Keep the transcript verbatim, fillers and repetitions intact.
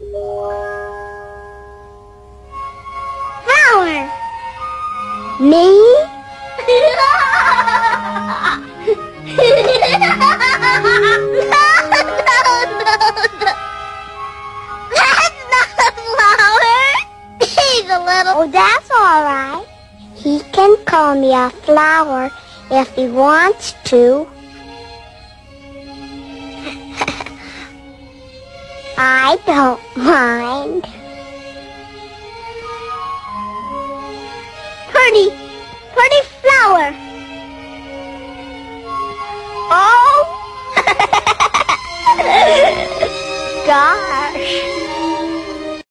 Flower. Me? Oh, that's all right. He can call me a flower if he wants to. I don't mind. Pretty, pretty flower. Oh, gosh.